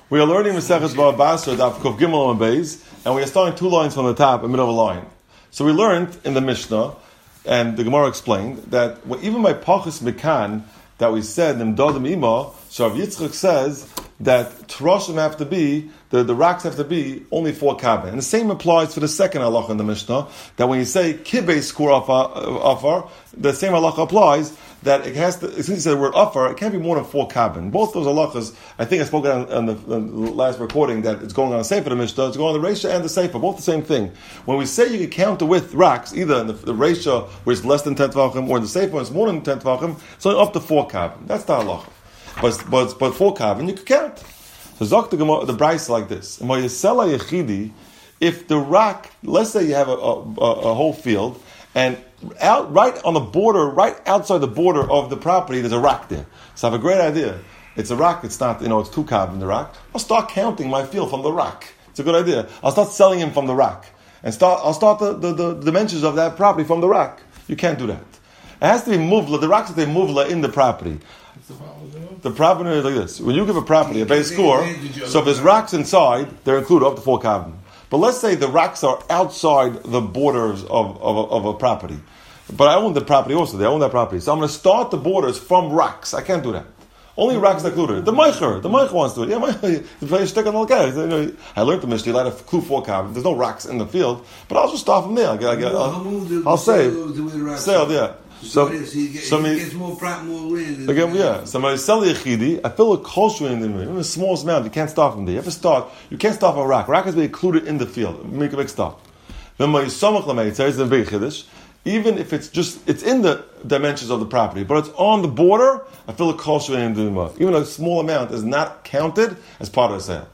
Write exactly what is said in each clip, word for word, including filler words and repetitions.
We are learning Maseches Bava Basra, Daf Kuf Gimel and Beis, and we are starting two lines from the top, in the middle of a line. So we learned in the Mishnah, and the Gemara explained, that even by Pachas Mekan, that we said, Nimdadim Ima, so Rav Yitzchak says that Troshim have to be, the, the rocks have to be only four kabin. And the same applies for the second halacha in the Mishnah, that when you say Kibbe Skur Afar, the same halacha applies, that it has to, since you said the word Afar, it can't be more than four kabin. Both those halachas, I think I spoke on, on, the, on the last recording, that it's going on the Sefer, the Mishnah, it's going on the Reisha and the Sefer, both the same thing. When we say you can count the width rocks, either in the, the Reisha, where it's less than ten tvachim, or in the Sefer, where it's more than ten tvachim, it's only up to four kabin. That's the halacha. But, but, but four kabin, you can count. So Zok the Gemara, the Bryce like this. If the rock, let's say you have a, a, a whole field, and out right on the border, right outside the border of the property, there's a rock there. So I have a great idea. It's a rock, it's not, you know, it's two kabin, the rock. I'll start counting my field from the rock. It's a good idea. I'll start selling him from the rock. And start, I'll start the, the, the dimensions of that property from the rock. You can't do that. It has to be muvla, the rocks have to be muvla in the property. The property is like this. When you give a property a base score, so if there's rocks inside, they're included up to four kabin. But let's say the rocks are outside the borders of, of, a, of a property. But I own the property also. They own that property. So I'm going to start the borders from rocks. I can't do that. Only rocks are included. The Meicher. The Meicher wants to do it. Yeah, the play stick on the guy. I learned the Mishnah. I had a clue four kabin. There's no rocks in the field. But I'll just start from there. I'll, I'll, I'll, I'll save. Sale, yeah. So, so, he gets, so he gets more prop, more land. Again, yeah. So I sell the yechidi. I fill a kosher in the middle. Even the smallest amount, you can't start from there. You have to start. You can't start from a rock. Rock has to be included in the field. Make a big start. Then my samach lameid says in veichidish, even if it's just it's in the dimensions of the property, but it's on the border, I fill a kosher in the middle. Even a small amount is not counted as part of the sale.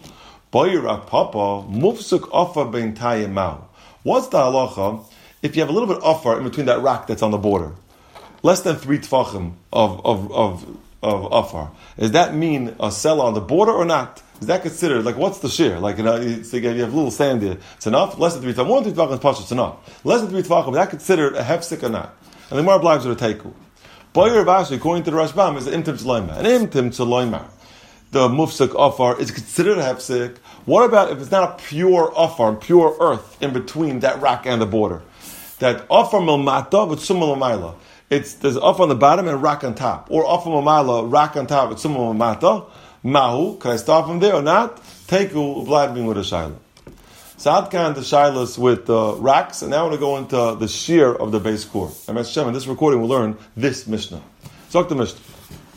Boyrak papa mufsuk offer bein tayimau. What's the halacha? If you have a little bit of offer in between that rock that's on the border, less than three tefachim of of of of offer, does that mean a sell on the border or not? Is that considered like what's the share? Like you know, you, so you have a little sand there. It's enough. Less than three tefachim. More than three tefachim is partial. It's enough. Less than three tefachim. Is that considered a hefsek or not? And the more obliges are to teiku. Boyer Rashi, according to the Rashbam, is an imtim tzloimar. An imtim tzloimar. The mufsek offer is considered a hefsek. What about if it's not a pure offer, pure earth in between that rock and the border? That offer milmata with summa milmaila. It's there's offer on the bottom and rock on top, or offer milmaila, rock on top with summa milmata. Mahu, can I start from there or not? Teiku vladimir with a shaila. So Adkan the shailas with uh, rocks, and now we're going to go into the shear of the base core. And in this recording we'll learn this Mishnah. Talk the Mishnah.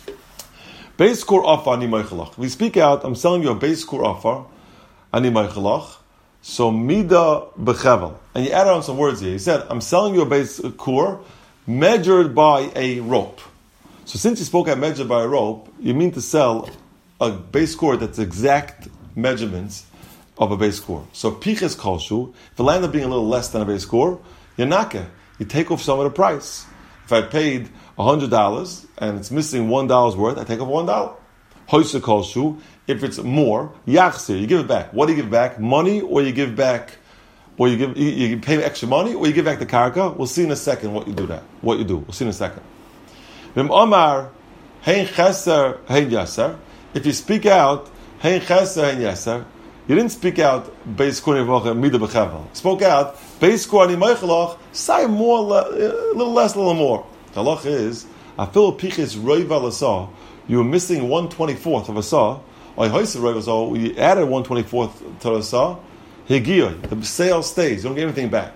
Base core offer ani meichalach. We speak out. I'm selling you a base core offer ani meichalach. So mida bechevel, and you add on some words here. He said, "I'm selling you a base core measured by a rope." So since you spoke at measured by a rope, you mean to sell a base core that's exact measurements of a base core. So piches kolshu, if it lands up being a little less than a base core, you're naka. You take off some of the price. If I paid a hundred dollars and it's missing one dollar's worth, I take off one dollar. Hoyse kolshu. If it's more, yachsir, you give it back. What do you give back? Money, or you give back, or you give you, you pay extra money, or you give back the karka. We'll see in a second what you do that. What you do. We'll see in a second. Vim Omar, hein cheser, hein yaser. If you speak out, hein cheser, hein yaser, you didn't speak out beis kor nivocha mida bechevel. Spoke out beis kor ani meichalach. Say more, a little less, a little more. The halach is afil piches roiva l'sah. You were missing one twenty fourth of a saw. So we added one twenty-fourth to the saw. The sale stays. You don't get anything back.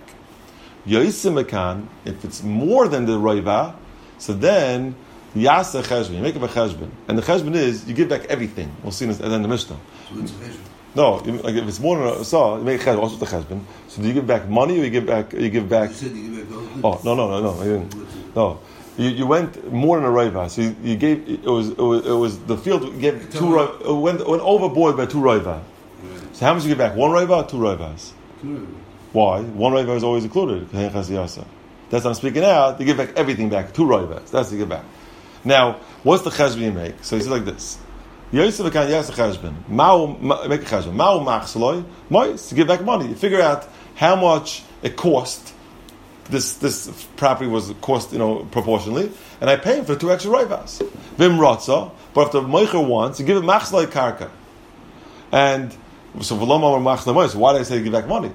If it's more than the roiva, so then yasa cheshbon. You make up a cheshbon, and the cheshbon is you give back everything. We'll see this and then the Mishnah. No, like if it's more than a saw, you make a cheshbon. Also the cheshbon. So do you give back money, or you give back? You give back. You said you give back oh no no no no! I didn't. No. You, you went more than a roiva, so you, you gave it was, it was it was the field gave two it went went overboard by two roiva. So how much you give back? One roiva or two roivas? Two. Why? One roiva is always included. That's what I'm speaking out. You give back everything back. Two roivas. That's what you give back. Now, what's the cheshbon you make? So he says like this: Yosef can yes a cheshbon. Mao make a cheshbon. Mao machsloi. Mois to give back money. You figure out how much it cost. This this property was cost, you know, proportionally, and I pay him for two extra roivas. Vim rotza, but if the meicher wants, you give it machloi karka. And so, so why did I say give back money?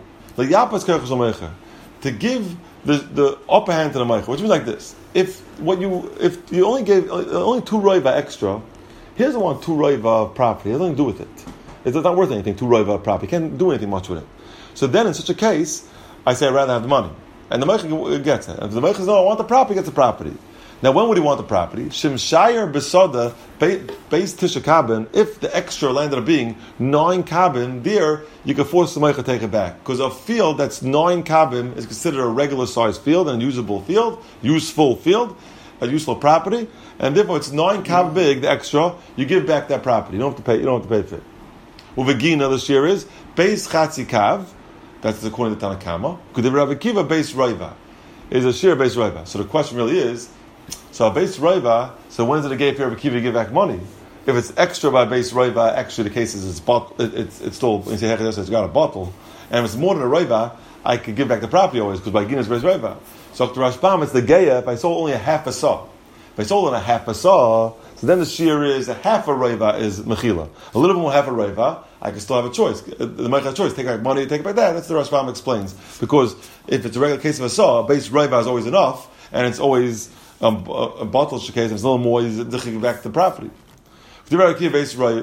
To give the, the upper hand to the Meicher, which means like this. If what you if you only gave only two roiva extra, he doesn't want two roiva of property. He has nothing to do with it. It's not worth anything, two roiva of property. He can't do anything much with it. So then in such a case, I say I'd rather have the money. And the Meicher gets it. And if the Meicher says, no, I want the property, he gets the property. Now, when would he want the property? Shimshayir Besoda, base Tisha Kabin, if the extra landed up being nine kabin, there you can force the Meicher to take it back. Because a field that's nine kabin is considered a regular sized field, and a usable field, useful field, a useful property, and therefore it's nine kabin big, the extra, you give back that property. You don't have to pay, you don't have to pay for it. Uvegina, the shear is, base Chatzi Kav, that's according to Tanakama, because Rabbi Kiva base Raiva is a shear base Raiva. So the question really is, so a base Raiva, so when's it a gay for Rabbi Kiva to give back money? If it's extra by base Raiva, actually the case is it's, bot, it, it's, it's still, when you say Hechad, it's got a bottle. And if it's more than a Raiva, I could give back the property always, because by Gina it's base Raiva. So after Rashbam, it's the Geya, if I sold only a half a saw. If I sold on a half a saw, so then the shear is a half a Raiva is Mechila. A little bit more half a Raiva, I can still have a choice. The Meicher has a choice, take back money, take back that. That's the Rashbam explains. Because if it's a regular case of a saw, base Raiva is always enough, and it's always Um, a, a bottle case, and it's a little more, you give back the property. Give back the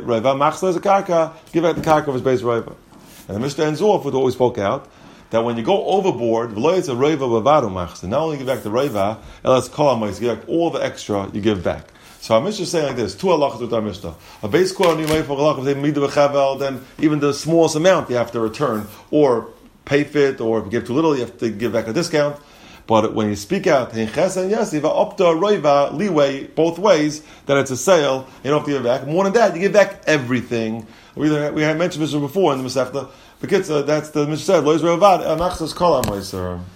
karka of his base raiva. And the Mishnah ends off with what we spoke out, that when you go overboard, not only give back the raiva, you give back all the extra, you give back. So our Mishnah is saying like this, two halachas with our Mishnah. A base core, then even the smallest amount you have to return, or pay for it, or if you give too little, you have to give back a discount. But when you speak out, yes, up to a roiva, leeway, both ways, that it's a sale, you don't have to give it back. More than that, you give back everything. We, we had mentioned this before in the Masechta. But kids, uh, that's the Mishnah said, Lo Yisrael Avad, Anachsas Kol HaMoiser.